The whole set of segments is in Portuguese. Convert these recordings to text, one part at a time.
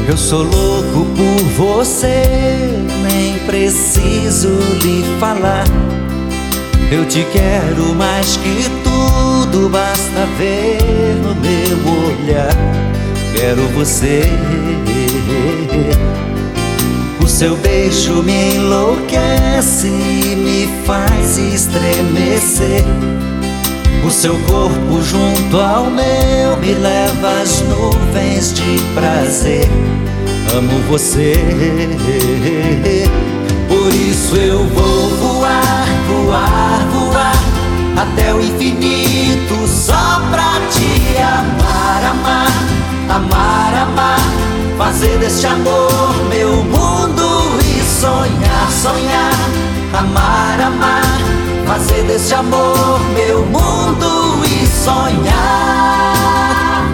Eu sou louco por você, nem preciso lhe falar. Eu te quero mais que tudo, basta ver no meu olhar. Quero você. O seu beijo me enlouquece, me faz estremecer. O seu corpo junto ao meu me leva às nuvens de prazer. Amo você, por isso eu vou voar, voar, voar até o infinito só pra te amar, amar, amar, amar. Fazer deste amor meu mundo e sonhar, sonhar, amar, amar. Fazer deste amor meu mundo e sonhar.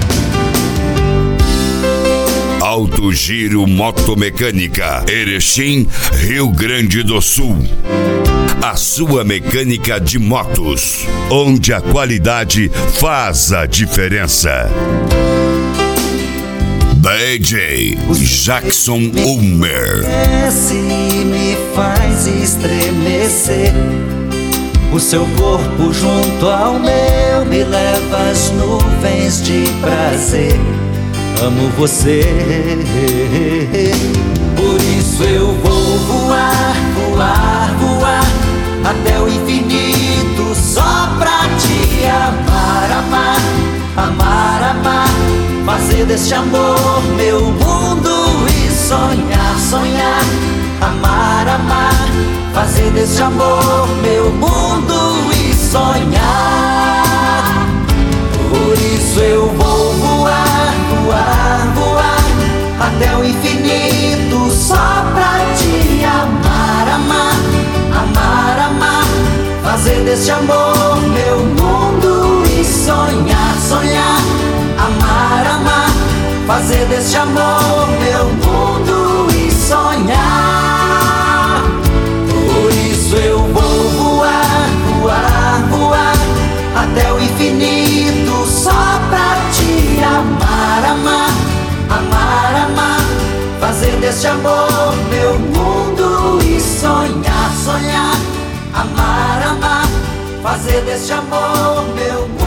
Alto Giro Motomecânica, Erechim, Rio Grande do Sul. A sua mecânica de motos, onde a qualidade faz a diferença. DJ Jackson Ulmer. Me faz estremecer. O seu corpo junto ao meu me leva às nuvens de prazer. Amo você, por isso eu vou voar, voar, voar até o infinito só pra te amar, amar, amar, amar. Fazer deste amor meu mundo e sonhar, sonhar, amar, amar. Fazer deste amor meu mundo e sonhar. Por isso eu vou voar, voar, voar até o infinito só pra te amar, amar, amar, amar. Fazer deste amor meu mundo e sonhar, sonhar, amar, amar. Fazer deste amor meu mundo e sonhar. Por isso eu vou voar, voar, voar até o infinito só pra te amar, amar, amar, amar. Fazer deste amor meu mundo e sonhar, sonhar, amar, amar. Fazer deste amor meu mundo.